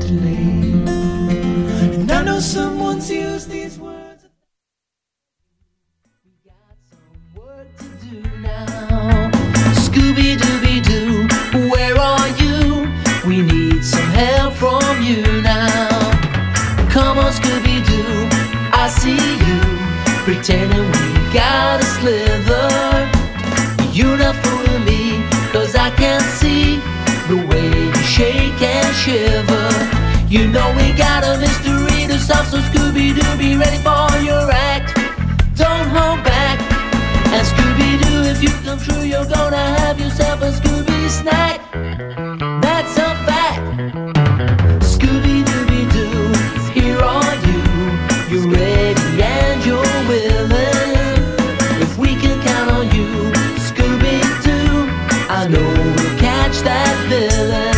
foolishly. And I know someone's used these words. We got some work to do now. Scooby-Dooby-Doo, where are you? We need some help from you now. Come on, Scooby-Doo, I see you, pretending we got a slither. You're not fooling me, cause I can see the way you shake and shiver. You know we got a mystery to solve, so Scooby-Doo, be ready for your act. Don't hold back. And Scooby-Doo, if you come true, you're gonna have yourself a Scooby snack. That's a fact. Scooby-Dooby-Doo, here are you. You're ready and you're willing. If we can count on you, Scooby-Doo, I know we'll catch that villain.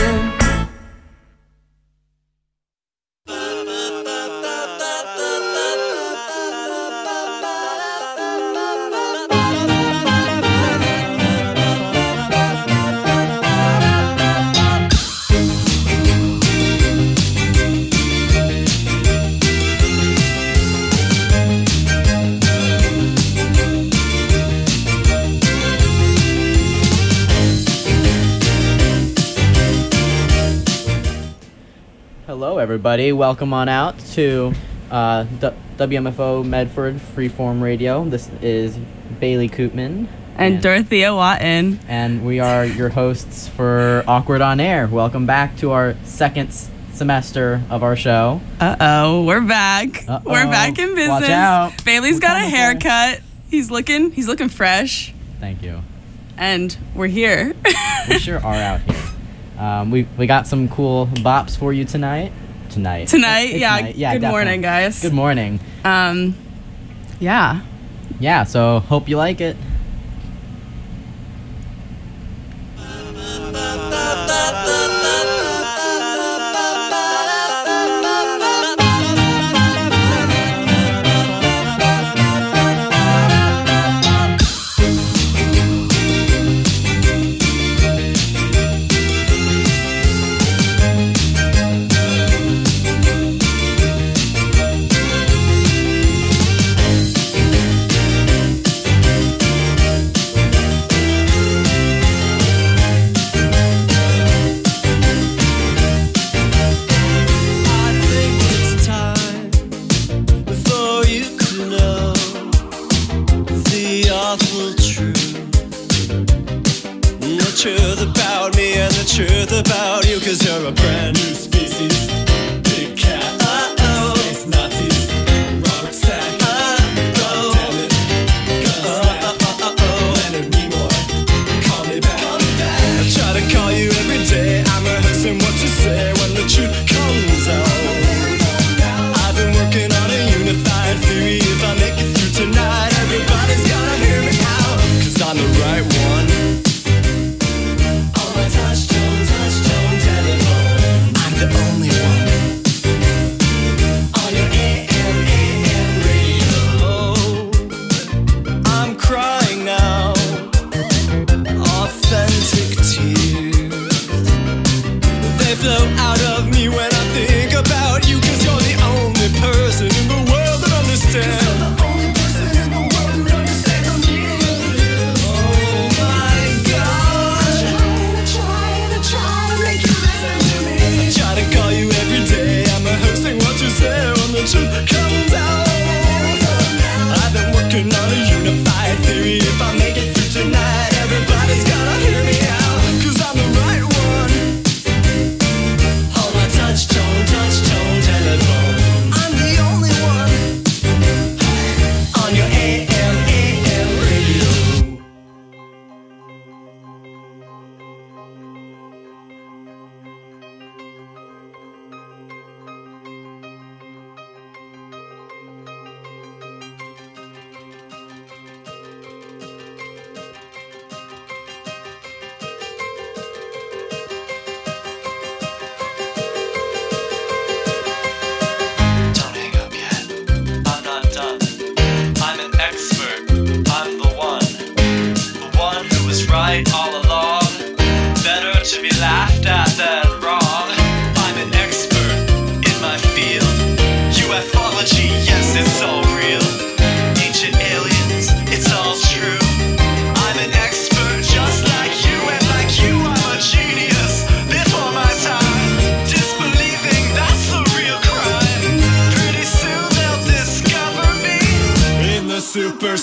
Hello, everybody. Welcome on out to WMFO Medford Freeform Radio. This is Bailey Koopman. And Dorothea Watton. And we are your hosts for Awkward on Air. Welcome back to our second semester of our show. Uh-oh, we're back. We're back in business. Watch out. Bailey's got a haircut. He's looking fresh. Thank you. And we're here. We sure are out here. We got some cool bops for you tonight. Tonight. Yeah, good definitely. morning, guys. Good morning. Yeah. Yeah, so hope you like it.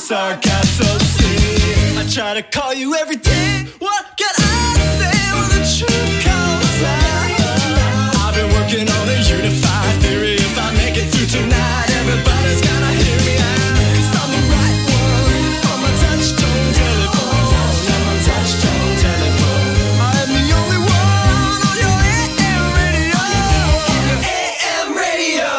sarcasm. I try to call you every day. What can I say when the truth comes out? I've been working on a unified theory. If I make it through tonight, everybody's gonna hear me out. 'Cause I'm the right one on my touch-tone telephone. On my touch-tone telephone. I am the only one on your AM radio. On your AM radio.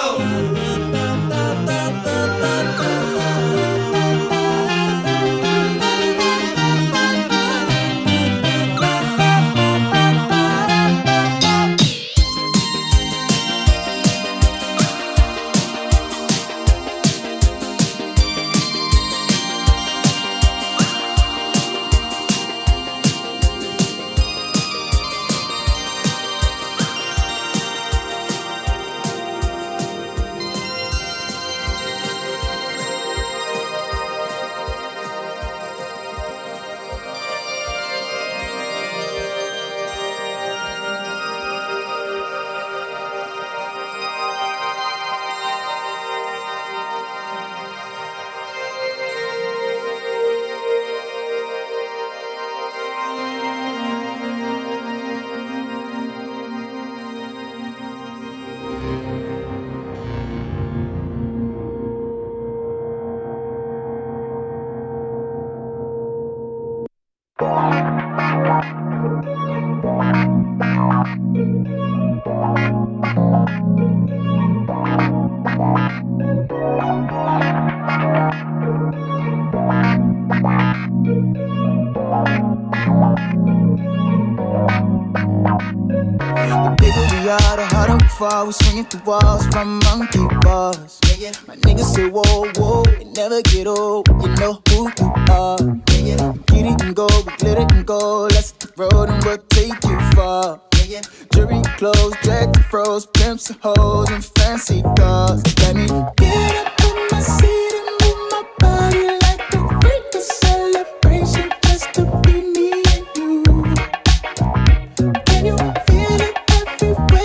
We swinging through walls from monkey bars. Yeah, yeah. My niggas say whoa, whoa, it never get old. You know who you are. Yeah, yeah. Get it and go, we glitter and go. Let's hit the road and we'll take you far. Yeah, yeah. Jury clothes, dread to froze, pimps and hoes and fancy cars. Let me get up in my seat and move my body like a freak. A celebration just to be me and you. Can you feel it everywhere?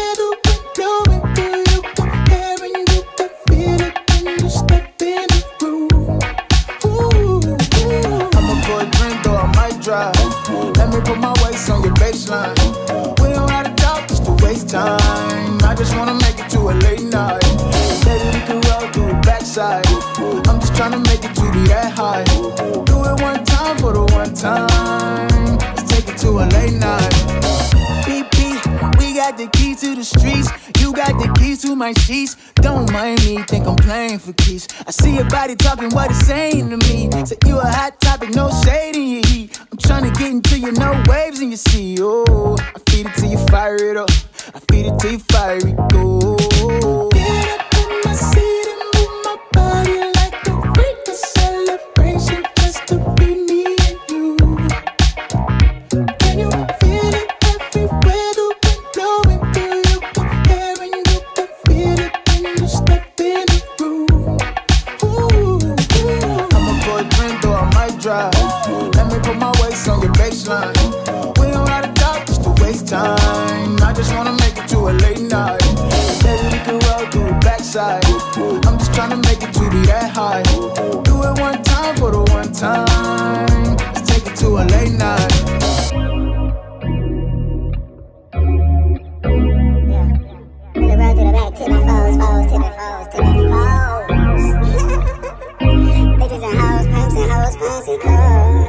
Let me put my waist on your baseline. We don't have to talk just to waste time. I just wanna make it to a late night. Baby, we can roll through the backside. I'm just tryna make it to be that high. Do it one time for the one time. Let's take it to a late night. BP, we got the key to the streets. You got the keys to my sheets. Don't mind me, think I'm playing for keys. I see your body talking what it's saying to me. Say you a hot topic, no shade in your heat. I'm tryna get into you, no waves in your sea. Oh, I feed it till you fire it up. I feed it till you fire it go. Get up in my seat and move my body like a freak. A celebration just to be me and you. Can you feel it everywhere? The wind blowing through your hair and you can feel it when you step in the room. Ooh. I'ma pour a drink though I might drive. Let me put my waist on your baseline. We don't have to talk just to waste time. I just wanna make it to a late night. Baby, we can roll through the backside. I'm just tryna make it to be that high. Do it one time for the one time. Let's take it to a late night. We can roll through the back, tip my foes, tip my foes, tip my foes. Bitches and hoes, pimps and hoes, fancy clothes.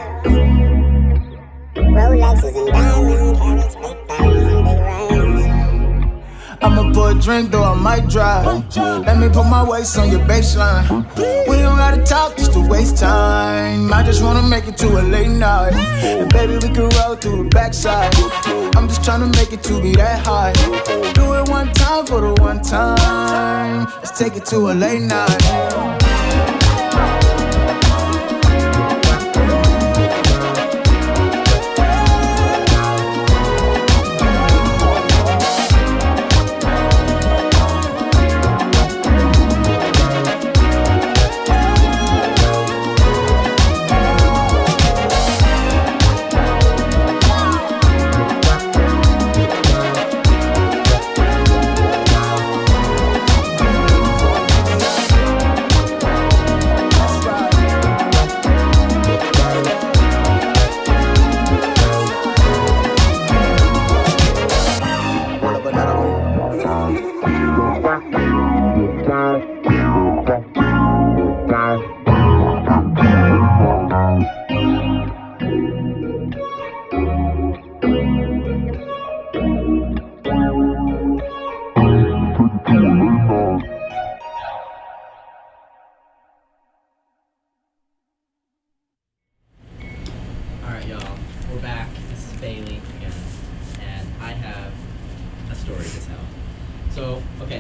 Rolexes and diamond carrots, big things and big rings. I'ma pour a drink though I might drive. Let me put my waist on your baseline. We don't gotta talk just to waste time. I just wanna make it to a late night. And baby, we can roll through the backside. I'm just tryna make it to be that high. Do it one time for the one time. Let's take it to a late night.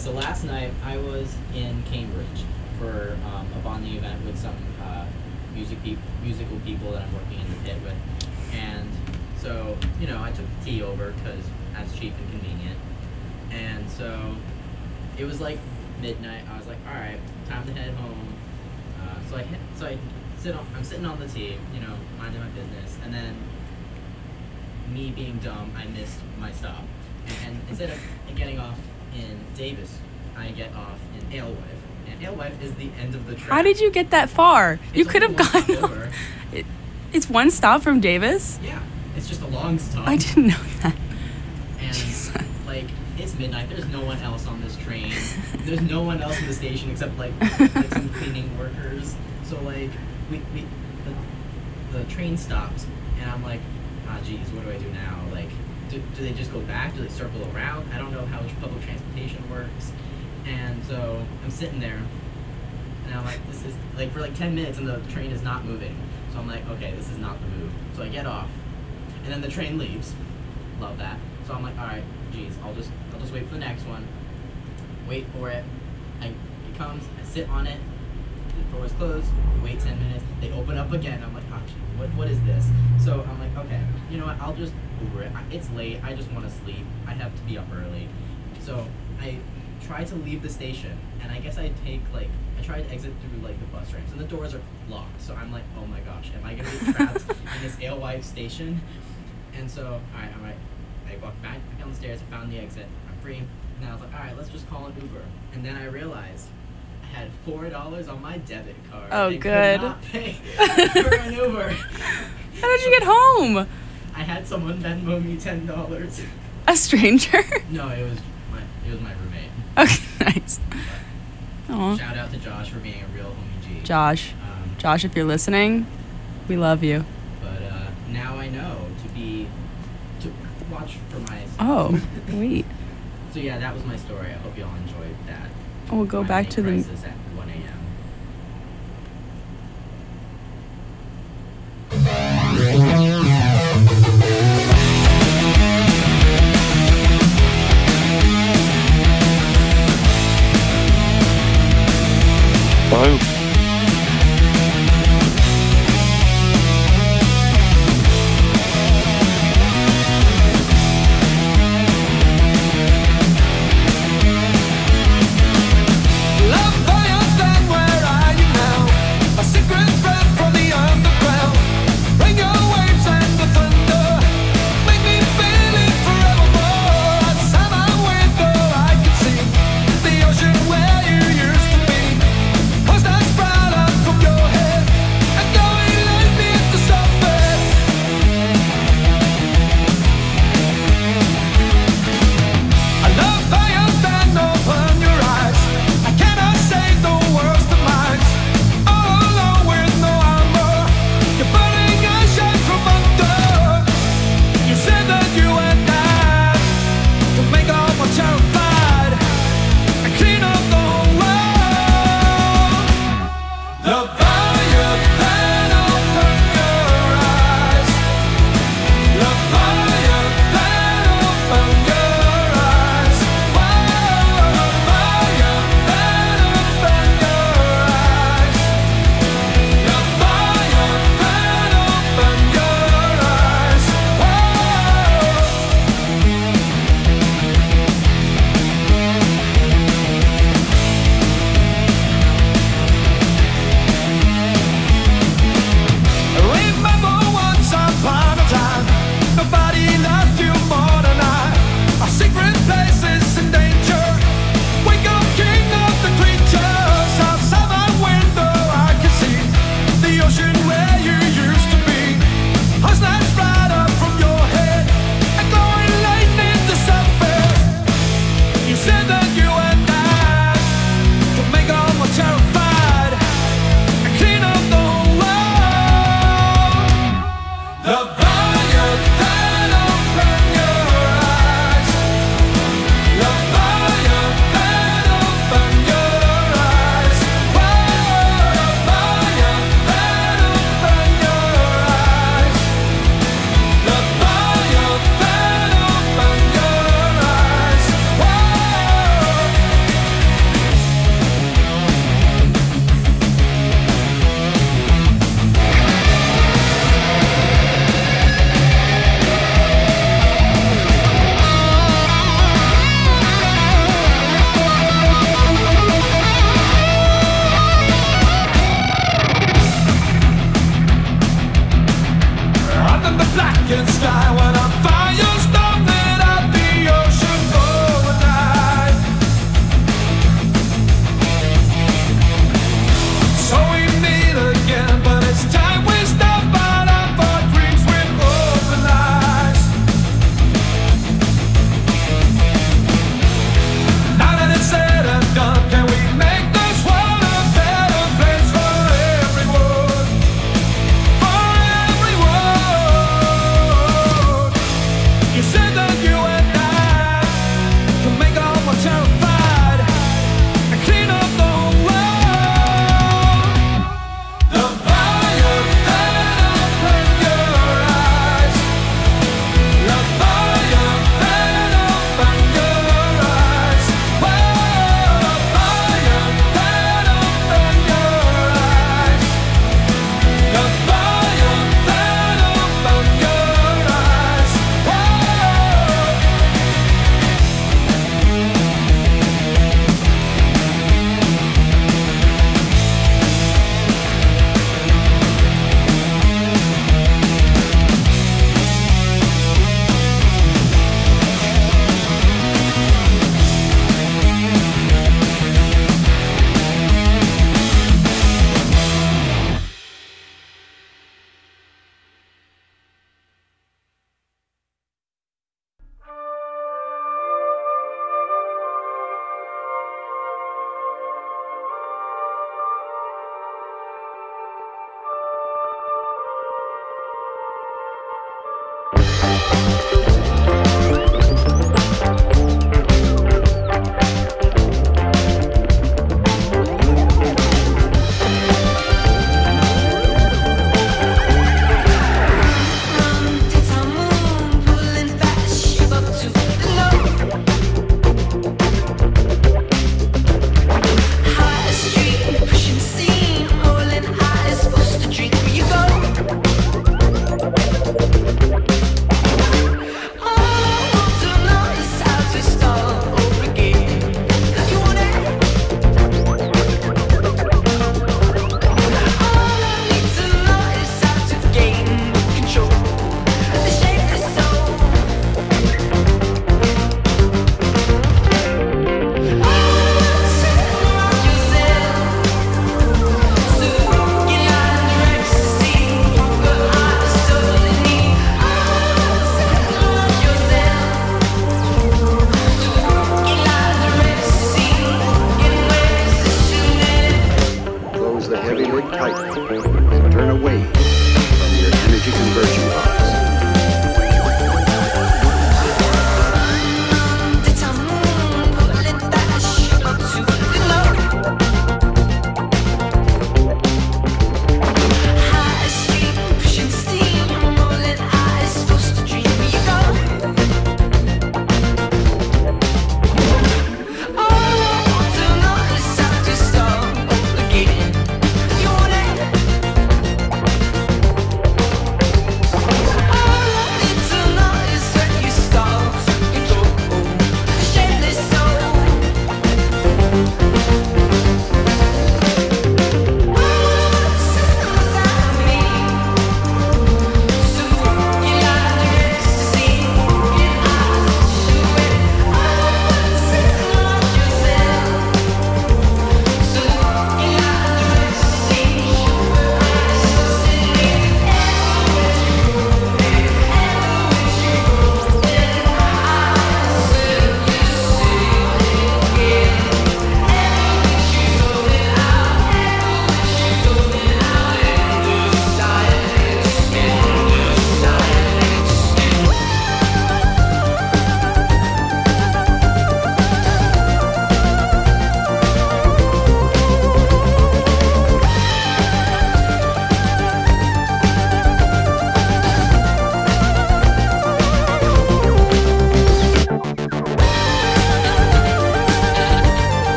so last night I was in Cambridge for a bonding event with some musical people that I'm working in the pit with, and so I took the T over because that's cheap and convenient, and so it was like midnight. I was like, all right, time to head home. I'm sitting on the T, minding my business, and then me being dumb, I missed my stop, and instead of getting off in Davis, I get off in Alewife. And Alewife is the end of the track. How did you get that far? You It's could only have one stop gone. over. It's one stop from Davis? Yeah, it's just a long stop. I didn't know that. And like it's midnight. There's no one else on this train. There's no one else in the station except like some cleaning workers. So like the train stops, and I'm like, geez, what do I do now? Like, do they just go back? Do they circle around? I don't know how public transportation works. And so I'm sitting there, and I'm like, this is like for like 10 minutes, and the train is not moving. So I'm like, okay, this is not the move. So I get off, and then the train leaves. Love that. So I'm like, all right, geez, I'll just wait for the next one. Wait for it. It comes. I sit on it. The door's closed. Wait 10 minutes. They open up again. I'm like, oh, gee, what is this? So I'm like, okay, you know what? I'll just Uber it. It's late. I just want to sleep. I have to be up early. So I try to leave the station, and I guess I try to exit through like the bus ramps, and the doors are locked. So I'm like, oh my gosh, am I gonna be trapped in this Alewife station? And so, all right. I walked back down the stairs. I found the exit. I'm free. And I was like, all right, let's just call an Uber. And then I realized I had $4 on my debit card. Oh, and good. Could not pay for an Uber. How did you get home? I had someone Venmo me $10. A stranger? No, it was my roommate. Okay, nice. Aw. Shout out to Josh for being a real homie G. Josh, Um, if you're listening, we love you. But now I know to watch for myself. Oh, wait. So yeah, that was my story. I hope y'all enjoyed that. We'll go back to the... Crisis at 1 a.m. Love by your side, where are you now? A secret friend from the underground. Bring your waves and the thunder. Make me feel it forevermore. Outside my window, I can see the ocean where you used to be. Post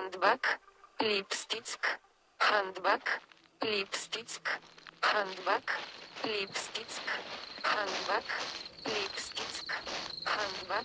handbag, lipstick, handbag, lipstick, handbag, lipstick, handbag, lipstick, handbag.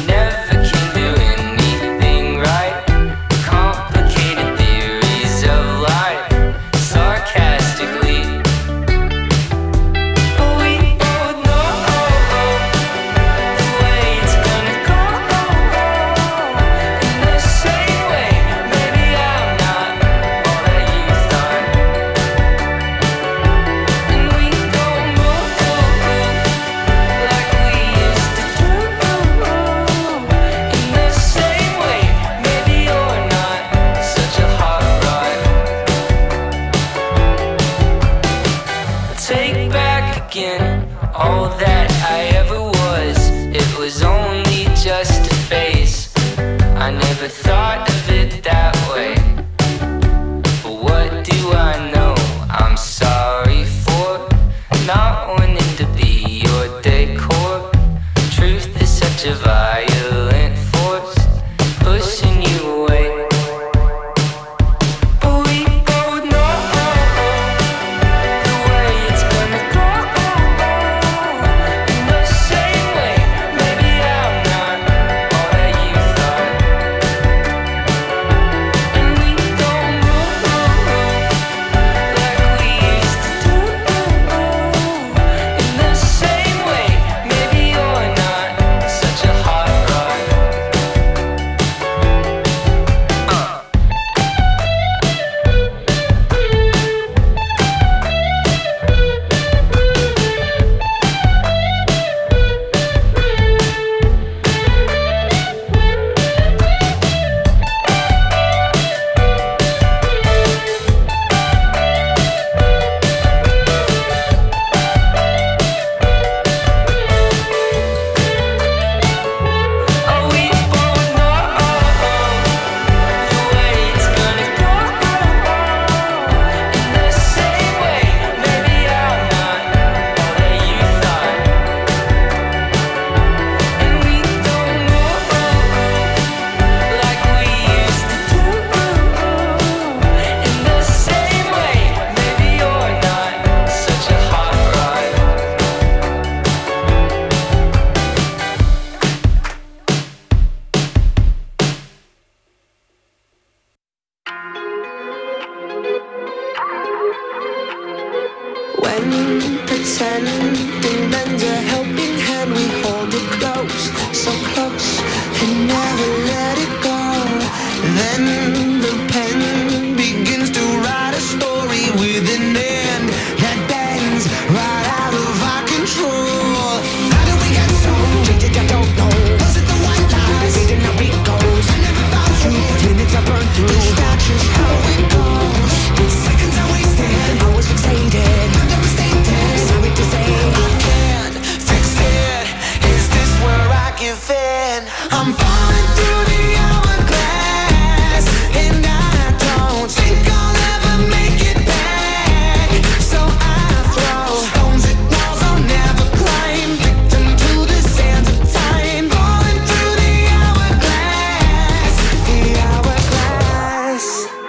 Complicated theories of never thought of it that way. But what do I know I'm sorry for? Not wanting to be your decor. Truth is such a violent force, pushing you away. But we both know the way it's gonna go. In the same way, maybe I'm not all that you thought. And we don't move like we used to do. In the same way, maybe you're not such a hot rod. Oh, we both know the way it's gonna go. In the same way, maybe I'm not all that you thought. And we don't move like we used to do. In the same way, maybe you're not such a hot rod. When pretending lends a helping hand, we hold it close, so close, and never let it go. Then the pen begins to write a story with an end that bends right out of our control. How did we get so jaded? I don't know. Was it the white lies? Fading our egos. I never found you. Minutes I burned through. That's just how it goes. Seconds I wasted. I was fixated. I'm devastated. Sorry to say I can't fix it. Is this where I give in? I'm falling through the hourglass, and I don't think I'll ever make it back. So I throw stones at walls I'll never climb, victim to the sands of time. Falling through the hourglass, the hourglass.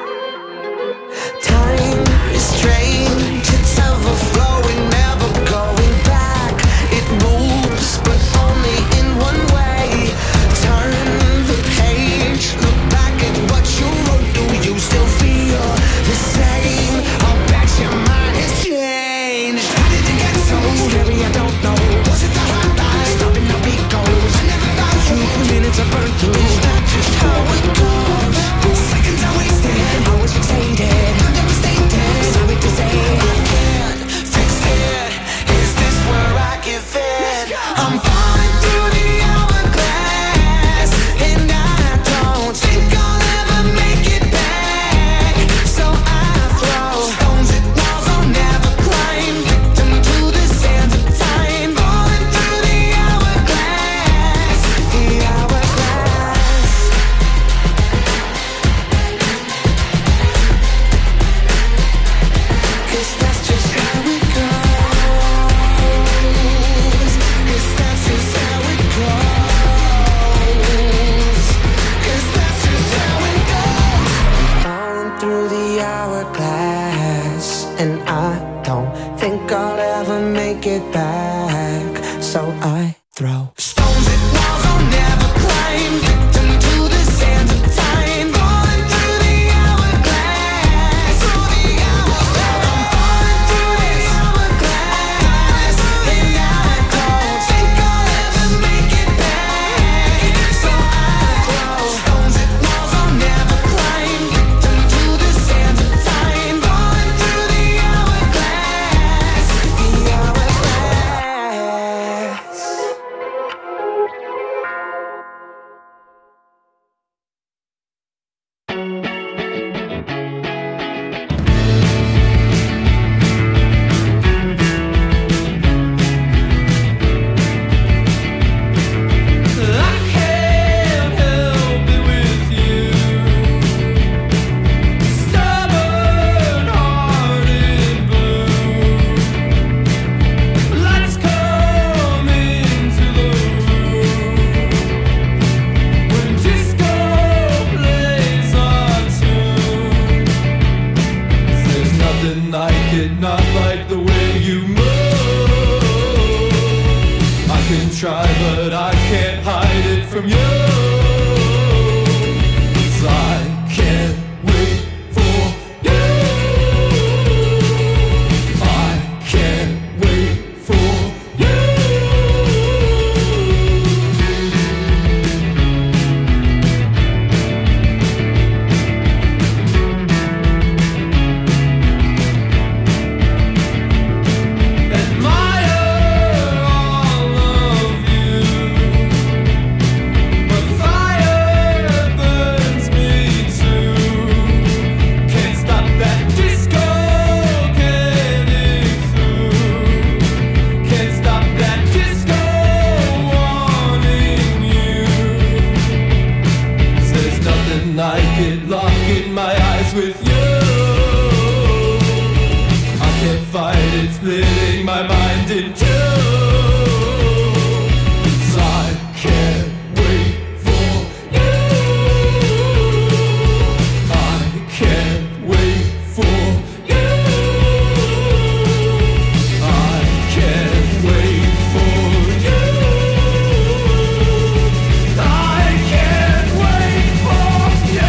Time is strange, it's ever flowing, never going back. It moves, but only in one way. Turn the page, look back at what you wrote. Do you still feel the same? I'll bet your mind has changed. How did it get so scary? I don't know. Was it the hot lies? Stopping our egos. I never found you. Minutes I burned through. Is that just how it goes? Seconds I wasted. I was fixated. I'm devastated. Sorry to say I can't fix it. Is this where I give in? I'm falling through the hourglass, and I don't think I'll ever make it back. So I throw stones at walls I'll never climb, victim to the sands of time. Falling through the hourglass, the hourglass. 'Cause that's just how it goes. 'Cause that's just how it goes. 'Cause that's just how it goes. Falling through the hourglass, and I don't think I'll ever make it back. So I throw stones at walls I'll never climb, victim to the sands of time. Falling through the hourglass, through the hourglass. I'm falling through the hourglass, and I don't think I'll ever make it back. So I throw stones at walls I'll never climb, victim to the sands of time. Falling through the hourglass, the hourglass. and I get locking my eyes with you. I can't fight it, splitting my mind in two. 'Cause I can't wait for you. I can't wait for you. I can't wait for you. I can't wait for you.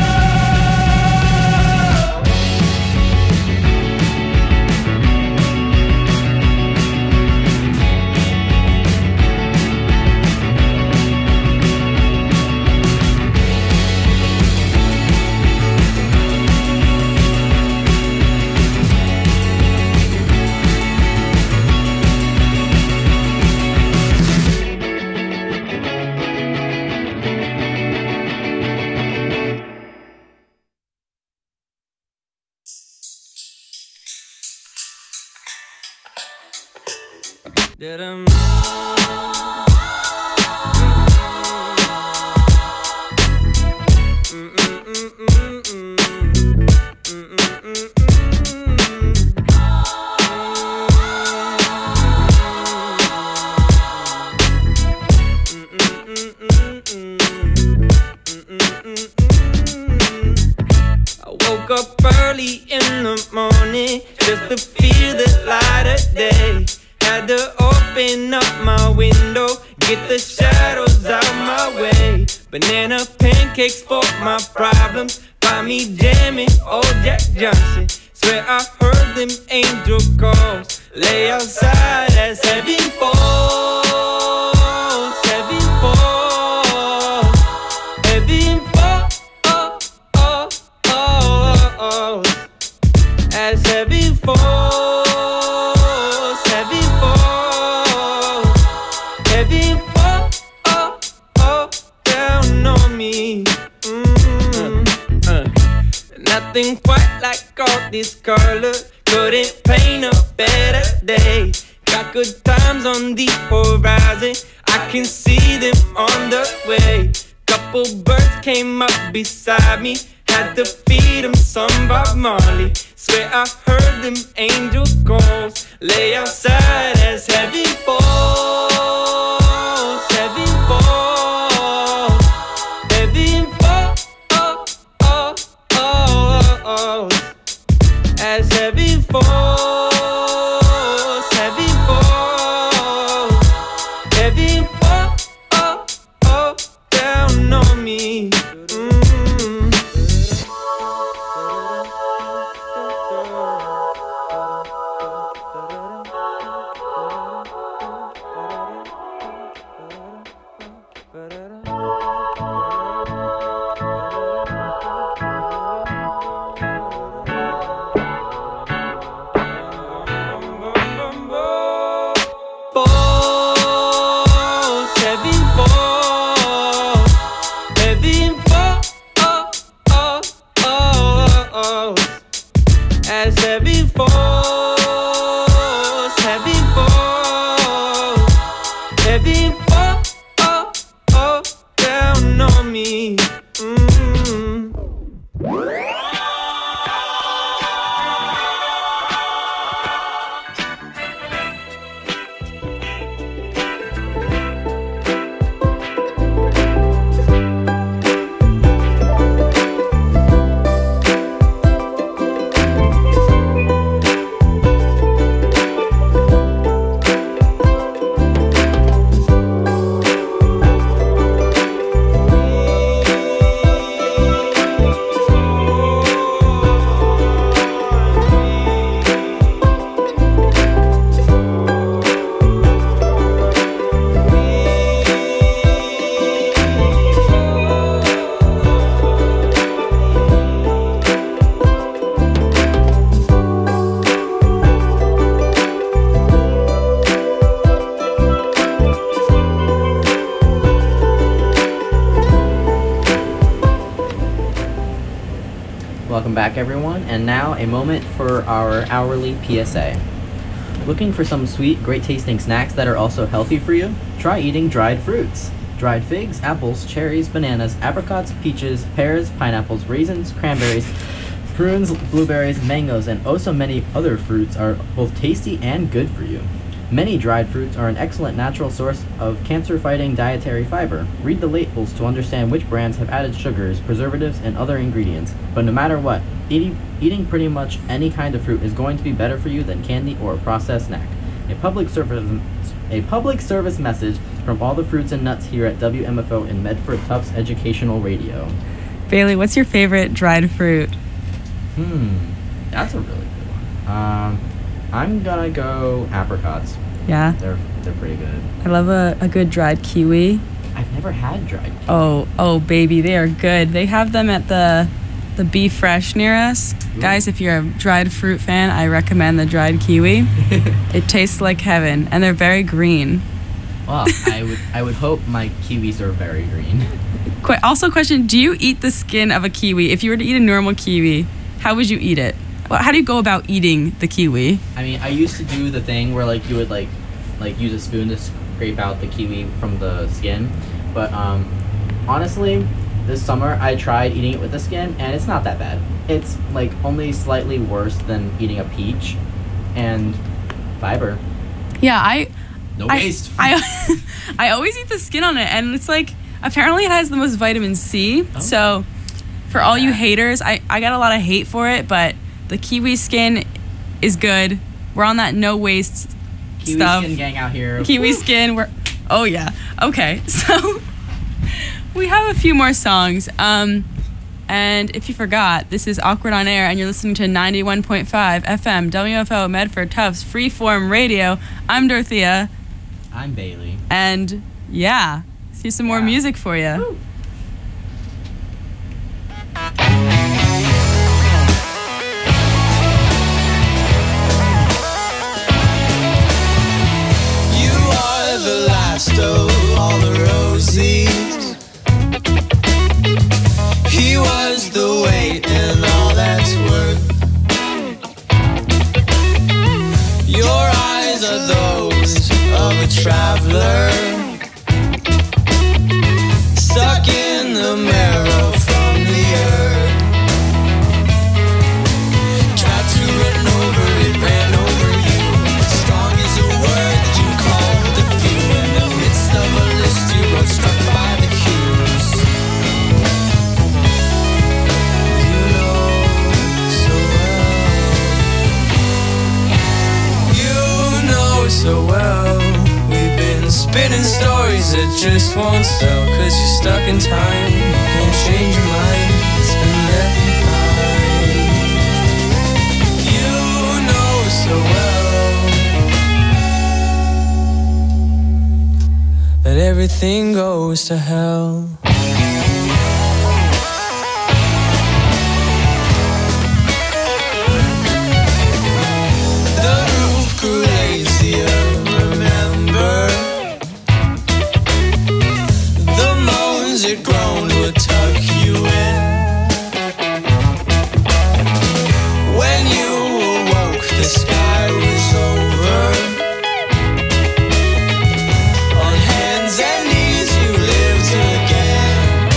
I woke up early in the morning just to feel the light of day. Had to open up my window, get the shadows out my way. Banana pancakes for my problems, find me jamming old Jack Johnson. Swear I heard them angel calls, lay outside as heaven falls, heaven falls, heaven falls, as heaven falls, heaven falls, heaven falls down on me. Nothing quite like all this color, couldn't paint a better day. Got good times on the horizon, I can see them on the way. Couple birds came up beside me, had to feed them some Bob Marley. Swear I heard them angel calls, lay outside as heaven falls, heaven falls, heaven falls, as heaven falls, heaven falls, heaven falls down on me. As heaven falls, heaven falls, heaven falls down on me. Welcome back, everyone, and now a moment for our hourly PSA. Looking for some sweet, great tasting snacks that are also healthy for you? Try eating dried fruits. dried figs, apples, cherries, bananas, apricots, peaches, pears, pineapples, raisins, cranberries, prunes, blueberries, mangoes, and oh so many other fruits are both tasty and good for you. Many dried fruits are an excellent natural source of cancer-fighting dietary fiber. Read the labels to understand which brands have added sugars, preservatives, and other ingredients. But no matter what, eating pretty much any kind of fruit is going to be better for you than candy or a processed snack. A public service message from all the fruits and nuts here at WMFO in Medford Tufts Educational Radio. Bailey, what's your favorite dried fruit? That's a really good one. I'm gonna go apricots. Yeah? They're pretty good. I love a good dried kiwi. I've never had dried kiwi. Oh, baby, they are good. They have them at the Be Fresh near us. Ooh. Guys, if you're a dried fruit fan, I recommend the dried kiwi. It tastes like heaven, and they're very green. Well, I would hope my kiwis are very green. Also, question: do you eat the skin of a kiwi? If you were to eat a normal kiwi, how would you eat it? How do you go about eating the kiwi? I mean, I used to do the thing where you would use a spoon to scrape out the kiwi from the skin, but honestly, this summer I tried eating it with the skin, and it's not that bad. It's only slightly worse than eating a peach, and fiber. Yeah, no waste. I always eat the skin on it, and it's apparently it has the most vitamin C. Oh. So for all you haters, I got a lot of hate for it, but the kiwi skin is good. We're on that no waste kiwi stuff. Kiwi skin gang out here. Kiwi skin. Oh yeah. Okay. So we have a few more songs. And if you forgot, this is Awkward on Air, and you're listening to 91.5 FM WFO Medford Tufts Freeform Radio. I'm Dorothea. I'm Bailey. And yeah, here's some more music for you. Woo. The last of all the roses. He was the weight and all that's worth. Your eyes are those of a traveler, stuck in the marrow from the earth. Tried to run over it, ran over you. Strong is a word that you call defeat. In the midst of a list you wrote, struck by the cues. You know so well. You know so well. We've been spinning stories that just won't sell. 'Cause you're stuck in time, you can't change your mind. It's been left behind. You know so well that everything goes to hell. The roof grew lazier, remember? The moans it groaned would tuck you in. When you awoke, the sky was over. On hands and knees you lived again.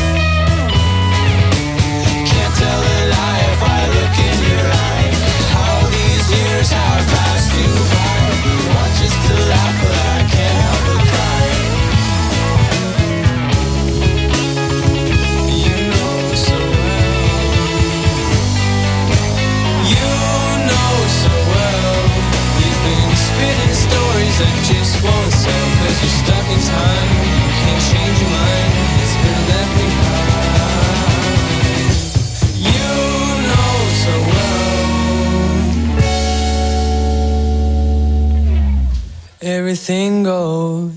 Can't tell a lie if I look in your eye. How these years have passed you by. Want just to laugh but I can't help but cry. You know so well. You know so well. You've been spinning stories that just won't sell. 'Cause you're stuck in time, you can't change your mind. It's been left behind. You know so well. Everything goes.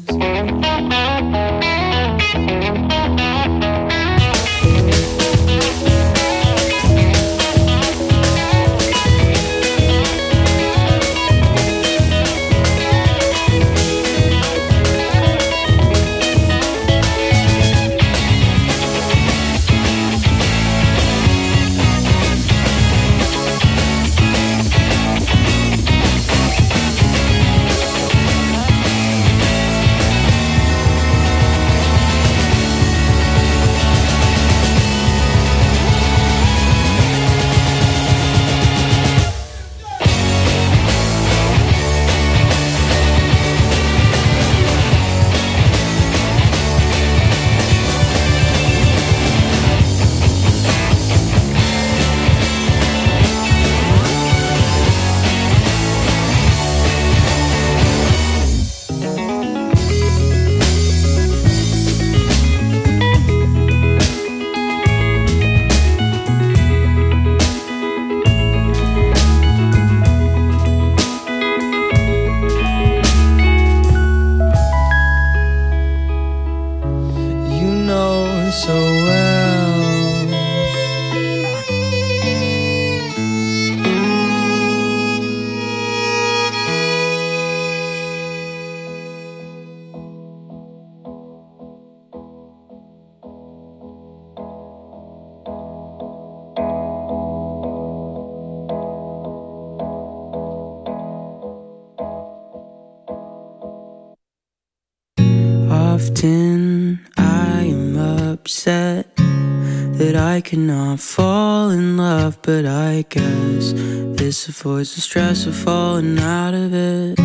that I cannot fall in love, but I guess this avoids the stress of falling out of it.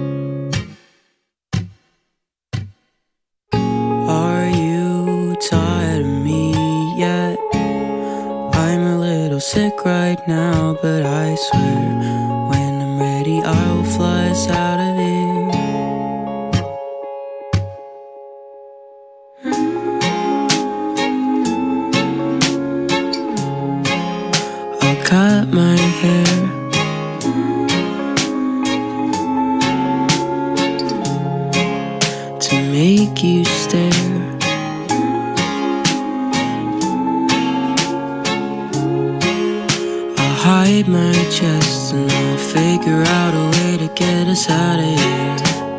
Are you tired of me yet? I'm a little sick right now, but I swear when I'm ready I will fly us out of here. Cut my hair, to make you stare. I'll hide my chest and I'll figure out a way to get us out of here.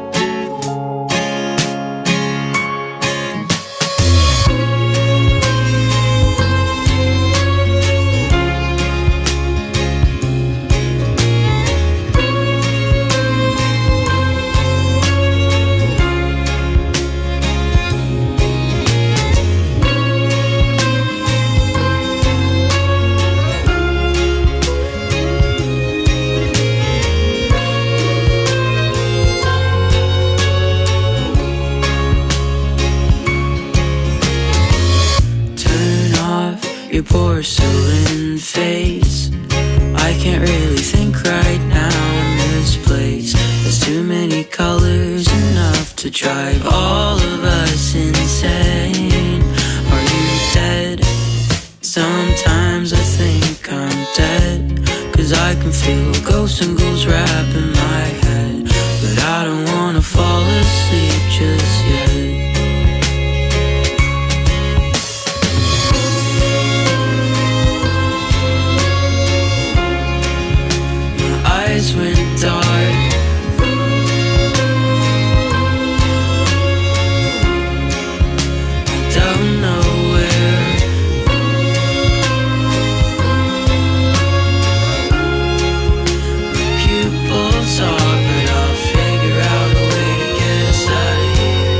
Your porcelain face, I can't really think right now in this place. There's too many colors, enough to drive all of us insane. Are you dead? Sometimes I think I'm dead, 'cause I can feel ghosts and ghouls wrap in my head. But I don't wanna fall asleep just yet. Went dark, I don't know where. My pupils are, but I'll figure out a way to get us out of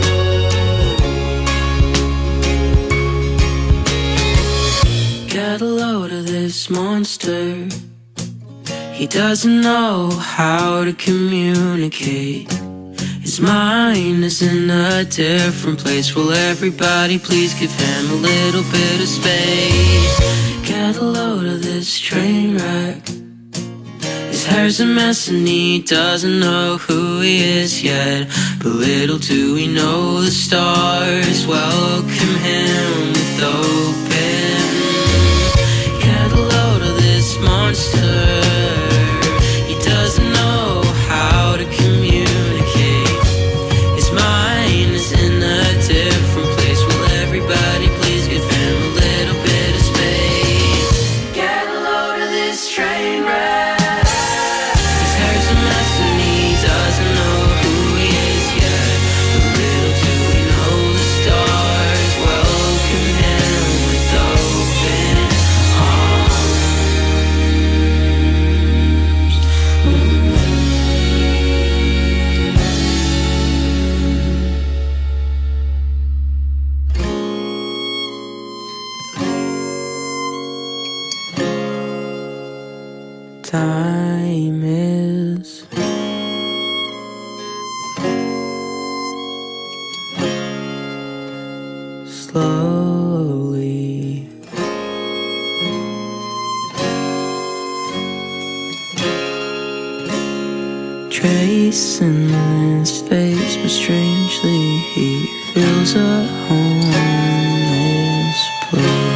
here. Get a load of this monster. He doesn't know how to communicate. His mind is in a different place. Will everybody please give him a little bit of space? Get a load of this train wreck. His hair's a mess and he doesn't know who he is yet. But little do we know the stars welcome him with open. Get a load of this monster. Doesn't know how to communicate. His mind is in a different place. Will everybody please give him a little bit of space? Get a load of this train wreck. His hair's a mess and he doesn't know who he is yet. But little do we know the stars welcome him with open arms. Time is slowly tracing his face, but strangely he feels at home in this place.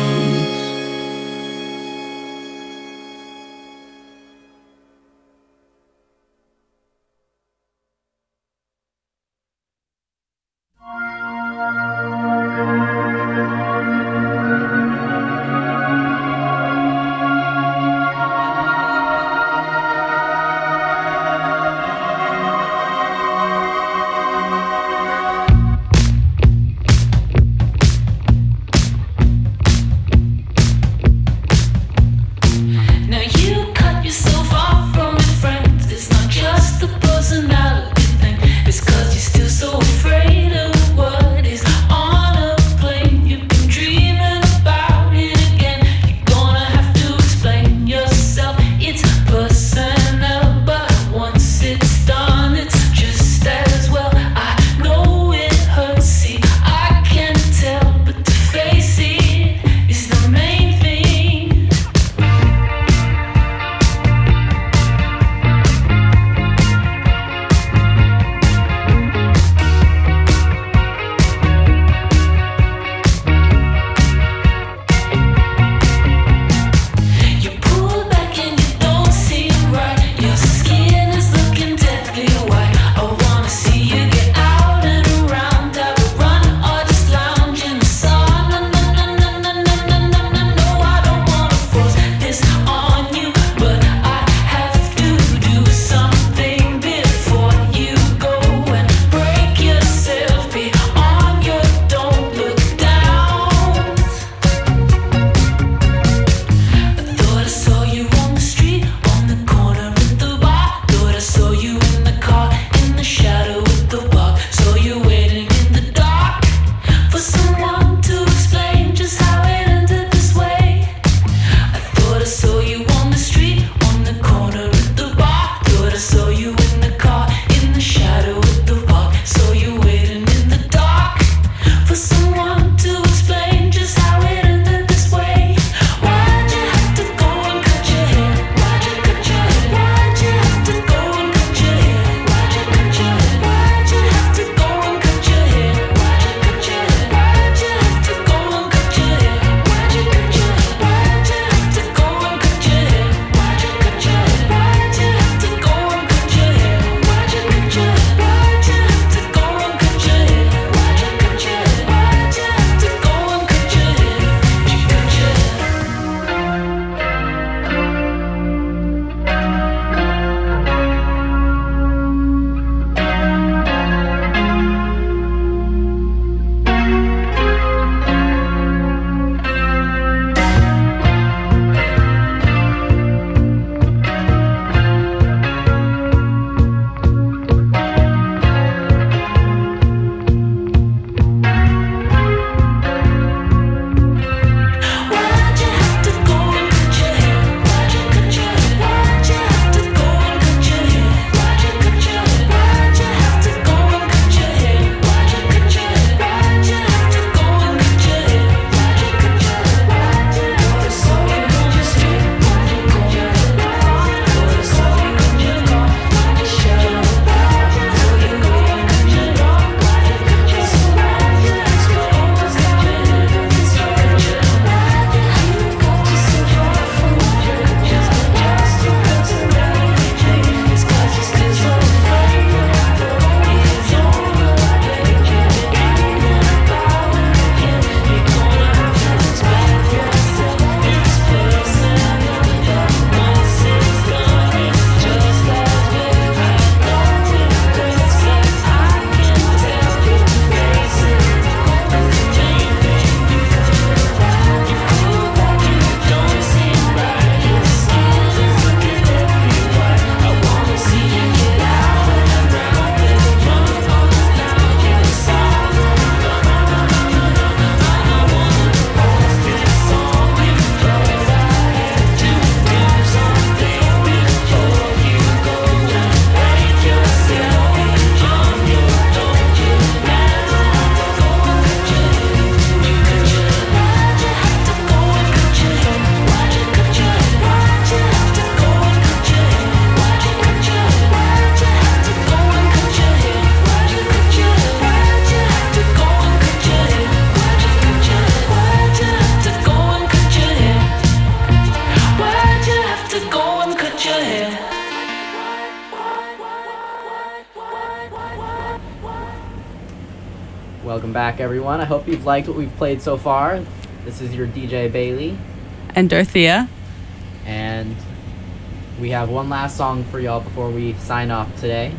Welcome back, everyone. I hope you've liked what we've played so far. This is your DJ Bailey, And Dorothea. and we have one last song for y'all before we sign off today.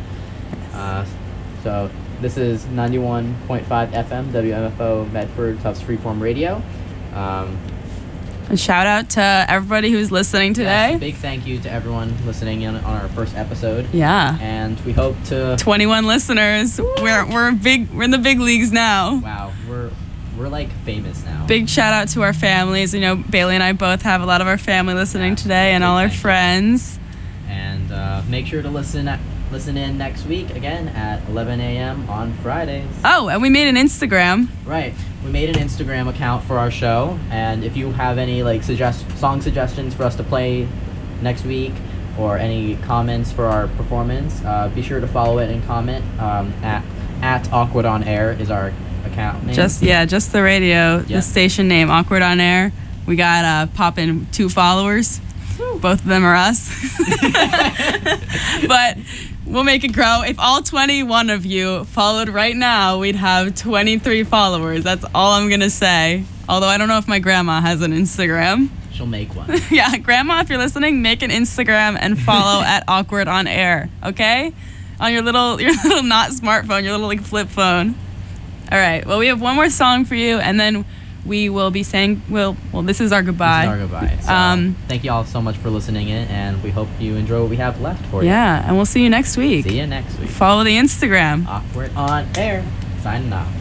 So this is 91.5 FM WMFO Medford Tufts Freeform Radio. And shout out to everybody who's listening today. Yes, big thank you to everyone listening in on our first episode. Yeah. And we hope to 21 listeners. We're in the big leagues now. Wow, we're like famous now. Big shout out to our families. You know, Bailey and I both have a lot of our family listening today, and all our friends. And make sure to listen in next week again at 11 a.m. on Fridays. Oh, and we made an Instagram. Right. We made an Instagram account for our show, and if you have any like song suggestions for us to play next week, or any comments for our performance, be sure to follow it and comment. At Awkward on Air is our account name. Just the radio, the station name, Awkward on Air. We got popping 2 followers. Both of them are us. But we'll make it grow. If all 21 of you followed right now, we'd have 23 followers. That's all I'm going to say. Although I don't know if my grandma has an Instagram. She'll make one. Yeah, grandma, if you're listening, make an Instagram and follow at Awkward on Air, okay? On your little not smartphone, your little like flip phone. All right. Well, we have one more song for you, and then we will be saying, this is our goodbye. This is our goodbye. So, thank you all so much for listening in, and we hope you enjoy what we have left for you. Yeah, and we'll see you next week. See you next week. Follow the Instagram. Awkward on Air. Signing off.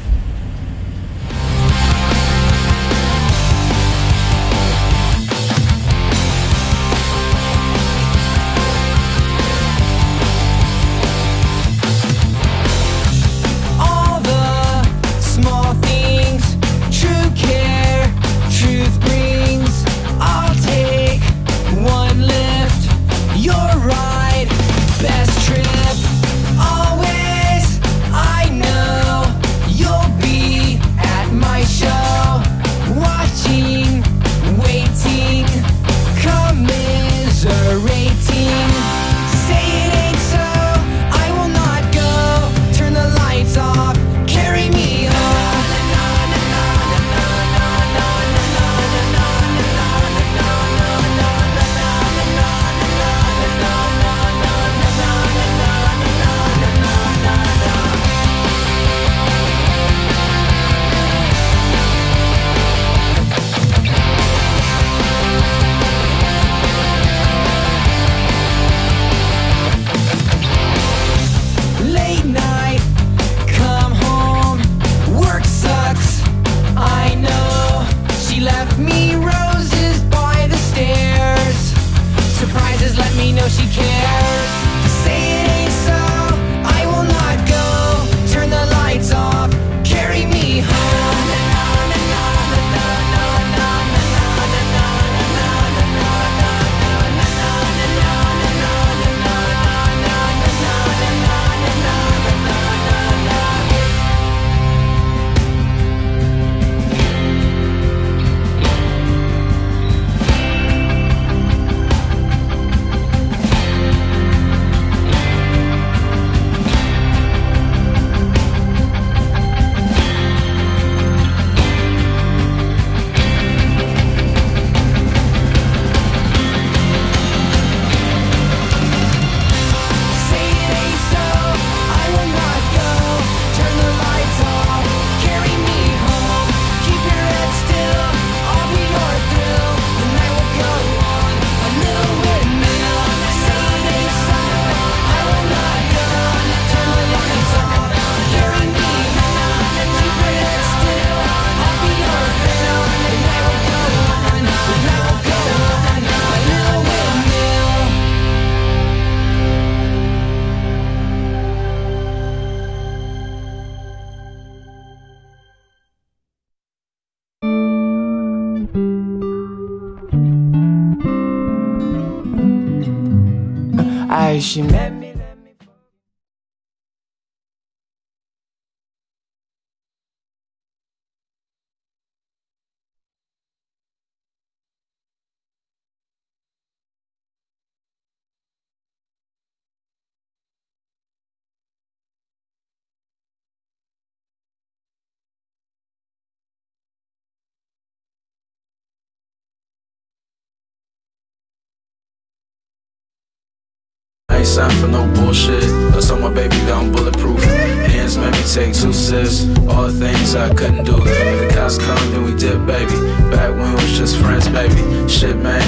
She met me. ain't signed for no bullshit. I told my baby that I'm bulletproof. Hands made me take 2 sips. All the things I couldn't do. The cops come, then we dip, baby. Back when we was just friends, baby. Shit, man,